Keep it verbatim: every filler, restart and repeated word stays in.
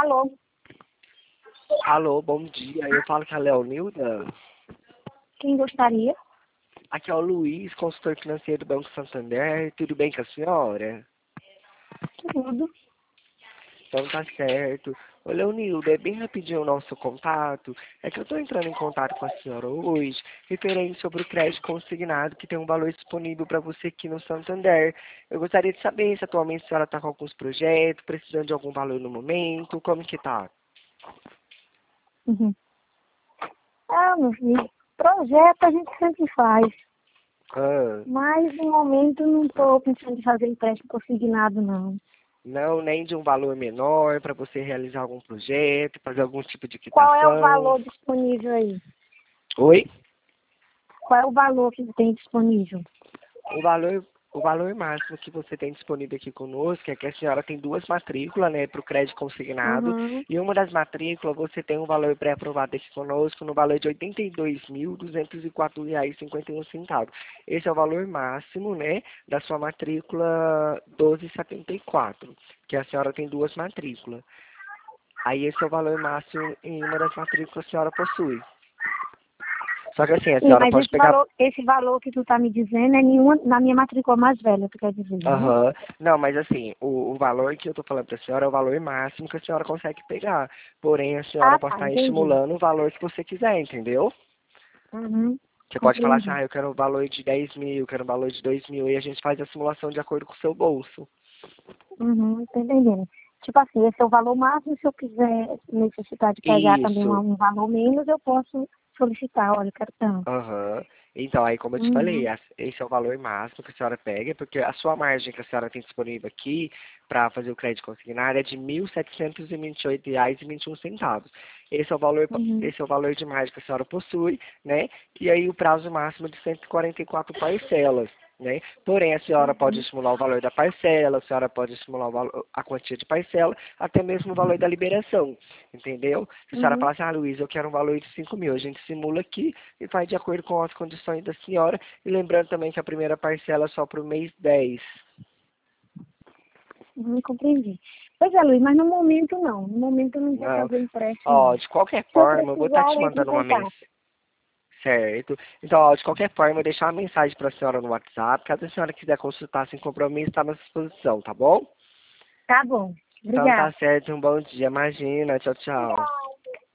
Alô? Alô, bom dia. Eu falo com a Leonilda. Quem gostaria? Aqui é o Luiz, consultor financeiro do Banco Santander. Tudo bem com a senhora? Tudo. Então tá certo. Ô, Leonilda, é bem rapidinho o nosso contato. É que eu tô entrando em contato com a senhora hoje, referente sobre o crédito consignado, que tem um valor disponível para você aqui no Santander. Eu gostaria de saber se atualmente a senhora está com alguns projetos, precisando de algum valor no momento, como que tá? Uhum. Ah, meu filho, projeto a gente sempre faz, Ah, mas no momento não estou pensando em fazer empréstimo consignado, não. não, nem de um valor menor para você realizar algum projeto, fazer algum tipo de Qual é o quitação. valor disponível aí? Oi? Qual é o valor que tem disponível? O valor, o valor máximo que você tem disponível aqui conosco é que a senhora tem duas matrículas, né, para o crédito consignado, Uhum. e uma das matrículas você tem um valor pré-aprovado aqui conosco no valor de oitenta e dois mil, duzentos e quatro reais e cinquenta e um centavos. Esse é o valor máximo, né, da sua matrícula doze setenta e quatro, que a senhora tem duas matrículas. Aí esse é o valor máximo em uma das matrículas que a senhora possui. Só que assim, a Sim, senhora mas pode esse pegar. valor, esse valor que tu tá me dizendo é nenhuma, na minha matrícula mais velha, tu quer dizer, né? Aham. Não, mas assim, o, o valor que eu tô falando pra senhora é o valor máximo que a senhora consegue pegar. Porém, a senhora Ah, pode tá, estar entendi. estimulando o valor que você quiser, entendeu? Uhum. Você pode falar assim, Compreendi. ah, eu quero um valor de dez mil, eu quero um valor de dois mil, e a gente faz a simulação de acordo com o seu bolso. Uhum, tô entendendo. Tipo assim, esse é o valor máximo. Se eu quiser necessitar de pegar também um, Isso. um valor menos, eu posso solicitar, olha, eu quero tanto. Aham. Então, aí como eu te falei, Uhum, as- esse é o valor máximo que a senhora pega, porque a sua margem que a senhora tem disponível aqui para fazer o crédito consignado é de mil setecentos e vinte e oito reais e vinte e um centavos. Esse é o valor, uhum, esse é o valor de margem que a senhora possui, né? E aí o prazo máximo de cento e quarenta e quatro parcelas. Né? Porém, a senhora pode uhum, estimular o valor da parcela, a senhora pode estimular o valor, a quantia de parcela, até mesmo o valor da liberação, entendeu? Se a senhora uhum, falar assim, ah, Luiz, eu quero um valor de cinco mil, a gente simula aqui e faz de acordo com as condições da senhora. E lembrando também que a primeira parcela é só para o mês dez. uhum, compreendi. Pois é, Luiz, mas no momento não. No momento eu não vou Não. fazer empréstimo, Ó, não. de qualquer Se eu forma, eu vou estar precisar, te eu entro em mandando uma mensagem. contato. Certo. Então, ó, de qualquer forma, eu vou deixar uma mensagem para a senhora no WhatsApp. Caso a senhora quiser consultar sem compromisso, está à nossa disposição, tá bom? Tá bom. Então tá Obrigada. certo, um bom dia. Imagina, tchau, tchau.